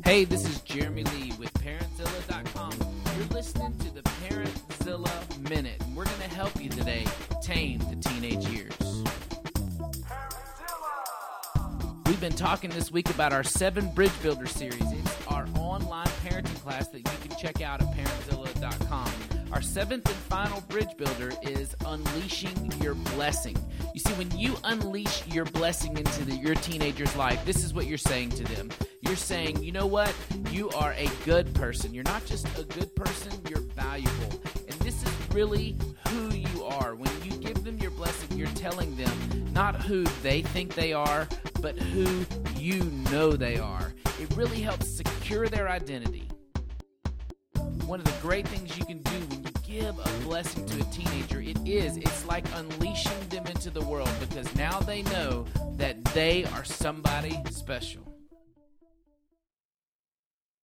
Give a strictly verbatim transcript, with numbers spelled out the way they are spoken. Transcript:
Hey, this is Jeremy Lee with Parentzilla dot com. You're listening to the Parentzilla Minute, and we're going to help you today tame the teenage years. We've been talking this week about our seven Bridge Builder series. It's our online parenting class that you can check out at Parentzilla dot com. Our seventh and final Bridge Builder is Unleashing Your Blessing. You see, when you unleash your blessing into the, your teenager's life, this is what you're saying to them. You're saying, you know what? You are a good person. You're not just a good person, you're valuable. And this is really who you are. When you give them your blessing, you're telling them not who they think they are, but who you know they are. It really helps secure their identity. One of the great things you can do when you give a blessing to a teenager, it is, it's like unleashing them into the world, because now they know that they are somebody special.